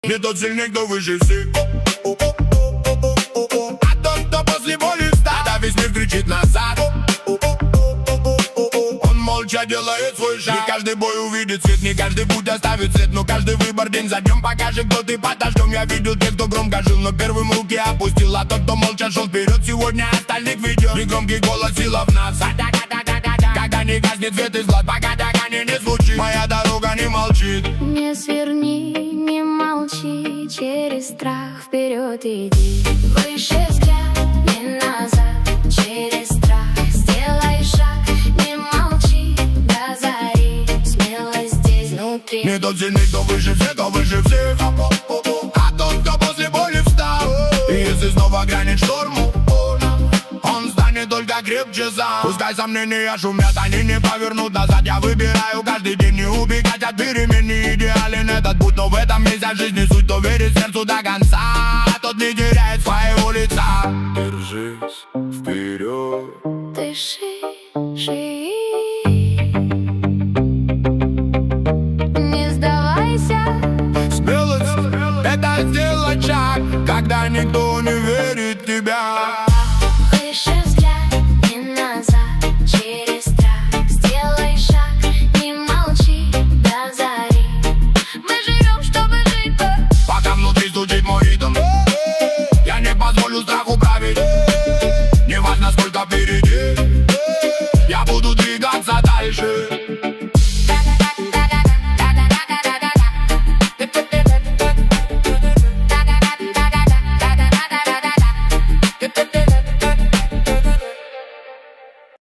Не тот сильный, кто выше всех. А тот, кто после боли встал, когда весь мир кричит назад, он молча делает свой шаг. Не каждый бой увидит свет, не каждый путь оставит след, но каждый выбор день за днем покажет, кто ты под дождем. Я видел тех, кто громко жил, но первым руки опустил, а тот, кто молча шел вперед, сегодня остальных ведет. Негромкий голос, сила в нас, когда не гаснет свет из глаз, пока догонение не звучит, моя дорога не молчит. Не сверни, не молчи, через страх вперед иди. Выше взгляд, не назад, через страх сделай шаг. Не молчи, до зари, смелость здесь внутри. Не тот сильный, кто выше всех, кто выше всех, а тот, кто после боли встал. И если снова грянет шторм, он станет только крепче сам. Пускай сомнения шумят, они не повернут назад. Я выбираю каждый день не убегать от перемен. Не идеален этот путь, но в этом есть от жизни суть. Кто верит сердцу до конца, тот не теряет своего лица. Держись вперед, Дыши, живи, не сдавайся. смелость — это сделать шаг, когда никто не